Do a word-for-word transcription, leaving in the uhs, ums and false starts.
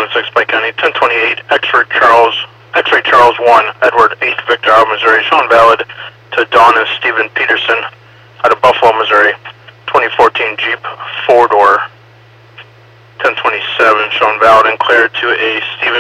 seven six Pike County, ten twenty-eight X-ray Charles, X-ray Charles one, Edward eighth Victor out of Missouri, showing valid to Don and Stephen Peterson out of Buffalo, Missouri, twenty fourteen Jeep four-door, ten twenty-seven, showing valid and cleared to a Stephen